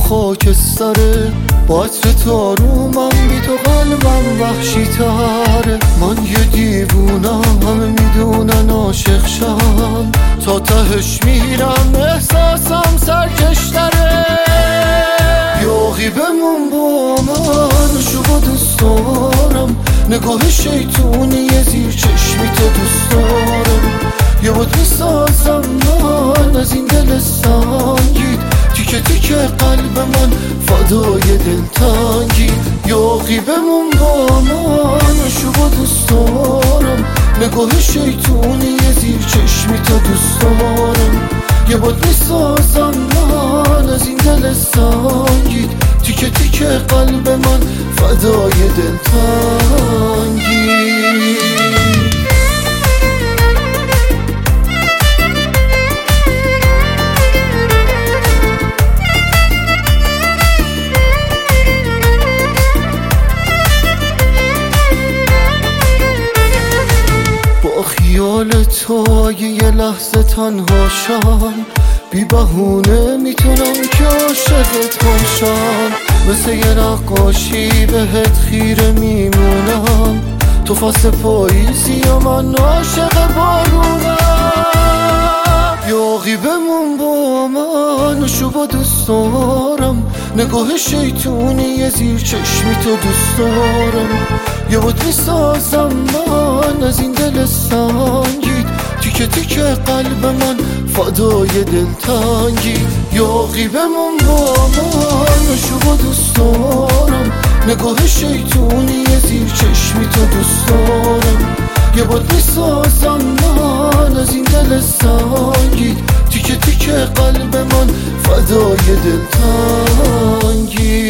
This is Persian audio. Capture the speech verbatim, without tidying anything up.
خاکستره، با عطر تارومم بی تو قلبم وحشی تره. من یه دیوونم، همه میدونن عاشق شم، تا تهش میرم احساسم سرکشتره. یاقی بمون با من، شو دوست دارم، نگاه شیطونی زیر چشمی تو دوست دارم. یه بود میسازم من از این دل سنگید، تیکه تیکه قلب من فدای دلتنگی. یاقی بمون با من، شو دوست دارم، نگاه شیطونی زیر چشمی تو دوست دارم. یه بود میسازم من از این دل سنگید، تیکه تیکه قلب من فدای دلتنگی. خیال تو اگه یه لحظه تنها شم، بی بهونه میتونم که عاشقت باشم. مثل یه نقاشی بهت خیره میمونم، تو فصل پاییزی و من عاشق بارونم. یاقی بمون با من، شو با دوست دارم، نگاه شیطونی زیر چشمی تو دوست دارم. یه بود میسازم من از این دل سنگید، تیکه تیکه قلب من فدای دلتنگی. یاقی بمون با من، شو با دوست دارم، نگاه شیطونی زیر چشمی تو دوست دارم. یه بود میسازم من از این دل سنگید، تیکه تیکه قلب من فدای دلتنگی.